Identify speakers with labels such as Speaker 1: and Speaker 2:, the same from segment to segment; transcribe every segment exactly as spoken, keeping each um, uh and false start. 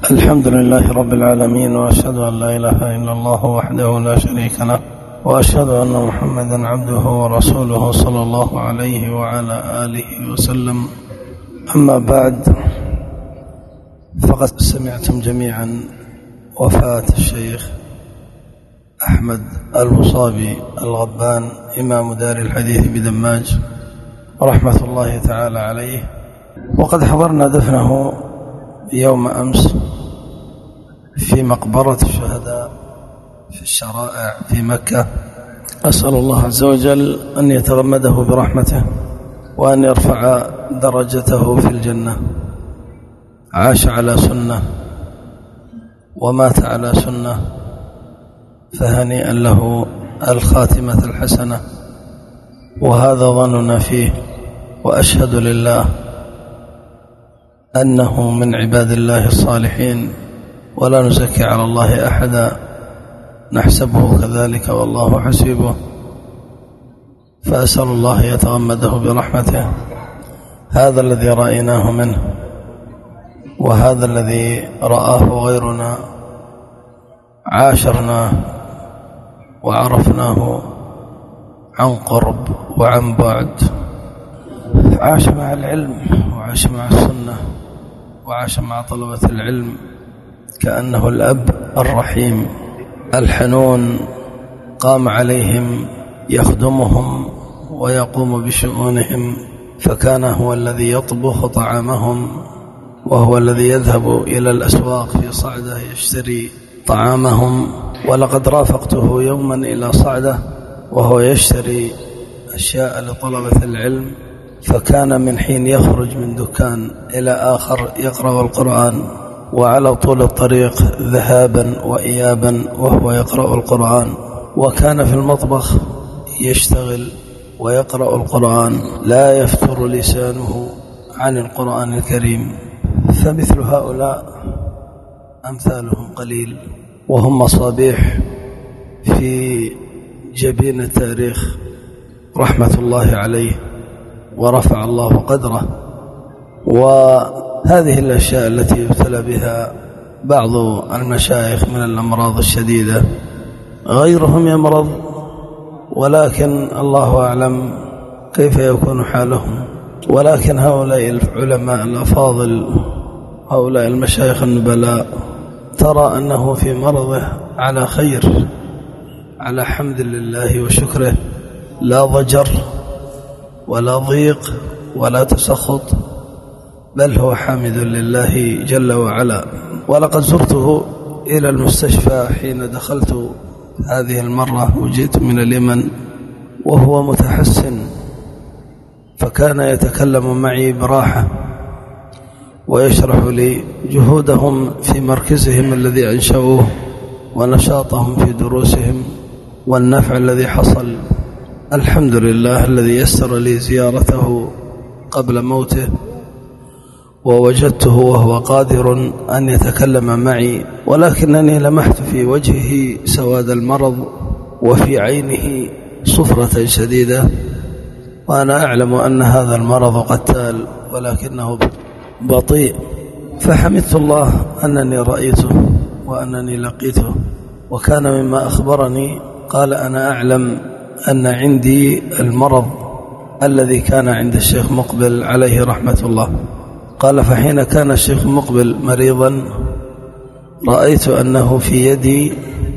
Speaker 1: الحمد لله رب العالمين، وأشهد أن لا إله إلا الله وحده لا شريك له، وأشهد أن محمدا عبده ورسوله صلى الله عليه وعلى آله وسلم. أما بعد، فقد سمعتم جميعا وفاة الشيخ أحمد المصابي الغبان إمام دار الحديث بدماج رحمة الله تعالى عليه، وقد حضرنا دفنه يوم أمس في مقبرة الشهداء في الشرائع في مكة. أسأل الله عز وجل أن يتغمده برحمته وأن يرفع درجته في الجنة. عاش على سنة ومات على سنة، فهنيئا له الخاتمة الحسنة، وهذا ظننا فيه، وأشهد لله أنه من عباد الله الصالحين، ولا نزكي على الله أحدا، نحسبه كذلك والله حسيبه. فأسأل الله يتغمده برحمته. هذا الذي رأيناه منه، وهذا الذي رآه غيرنا، عاشرناه وعرفناه عن قرب وعن بعد. عاش مع العلم، وعاش مع السنة، وعاش مع طلبة العلم كأنه الأب الرحيم الحنون، قام عليهم يخدمهم ويقوم بشؤونهم، فكان هو الذي يطبخ طعامهم، وهو الذي يذهب إلى الأسواق في صعدة يشتري طعامهم. ولقد رافقته يوما إلى صعدة وهو يشتري أشياء لطلبة العلم، فكان من حين يخرج من دكان إلى آخر يقرأ القرآن، وعلى طول الطريق ذهابا وإيابا وهو يقرأ القرآن، وكان في المطبخ يشتغل ويقرأ القرآن، لا يفتر لسانه عن القرآن الكريم. فمثل هؤلاء أمثالهم قليل، وهم مصابيح في جبين التاريخ رحمة الله عليه، ورفع الله قدره. وهذه الأشياء التي يبتلى بها بعض المشايخ من الأمراض الشديدة، غيرهم يمرض ولكن الله أعلم كيف يكون حالهم. ولكن هؤلاء العلماء الأفاضل، هؤلاء المشايخ النبلاء، ترى أنه في مرضه على خير، على حمد لله وشكره، لا ضجر ولا ضيق ولا تسخط، بل هو حامد لله جل وعلا. ولقد زرته إلى المستشفى حين دخلت هذه المرة وجئت من اليمن، وهو متحسن، فكان يتكلم معي براحة ويشرح لي جهودهم في مركزهم الذي أنشأوه، ونشاطهم في دروسهم، والنفع الذي حصل. الحمد لله الذي يسر لي زيارته قبل موته، ووجدته وهو قادر أن يتكلم معي، ولكنني لمحت في وجهه سواد المرض، وفي عينه صفرة شديدة، وأنا أعلم أن هذا المرض قتال ولكنه بطيء. فحمدت الله أنني رأيته وأنني لقيته. وكان مما أخبرني قال: أنا أعلم أن عندي المرض الذي كان عند الشيخ مقبل عليه رحمة الله. قال: فحين كان الشيخ مقبل مريضا رأيت أنه في يدي،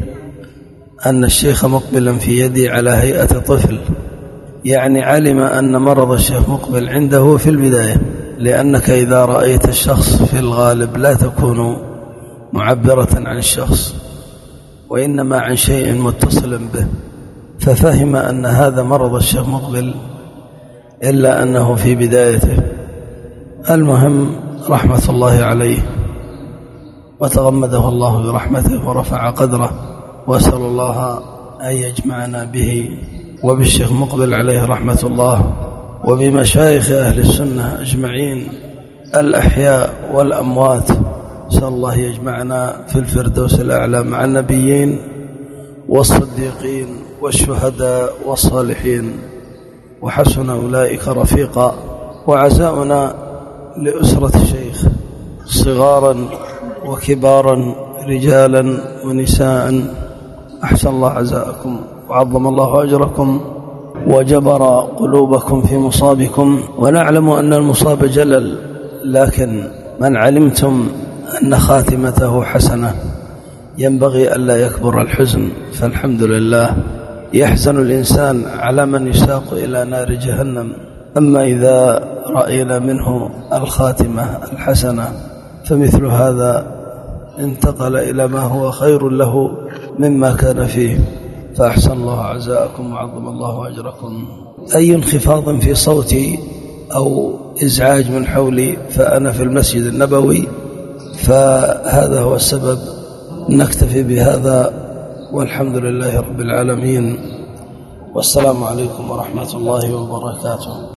Speaker 1: أن الشيخ مقبلا في يدي على هيئة طفل، يعني علم أن مرض الشيخ مقبل عنده في البداية، لأنك إذا رأيت الشخص في الغالب لا تكون معبرة عن الشخص، وإنما عن شيء متصل به، ففهم أن هذا مرض الشيخ مقبل، إلا أنه في بدايته. المهم رحمة الله عليه، وتغمده الله برحمته ورفع قدره، وأسأل الله أن يجمعنا به وبالشيخ مقبل عليه رحمة الله، وبمشايخ أهل السنة أجمعين الأحياء والأموات. أسأل الله يجمعنا في الفردوس الأعلى مع النبيين والصديقين والشهداء والصالحين، وحسن أولئك رفيقا. وعزاؤنا لأسرة الشيخ صغارا وكبارا رجالا ونساء، أحسن الله عزاءكم وعظم الله أجركم وجبر قلوبكم في مصابكم. ونعلم أن المصاب جلل، لكن من علمتم أن خاتمته حسنة ينبغي ألا يكبر الحزن، فالحمد لله. يحزن الإنسان على من يساق إلى نار جهنم، أما إذا رأينا منه الخاتمة الحسنة فمثل هذا انتقل إلى ما هو خير له مما كان فيه، فأحسن الله عزاءكم وعظم الله أجركم. أي انخفاض في صوتي أو إزعاج من حولي فأنا في المسجد النبوي، فهذا هو السبب. نكتفي بهذا والحمد لله رب العالمين، والسلام عليكم ورحمة الله وبركاته.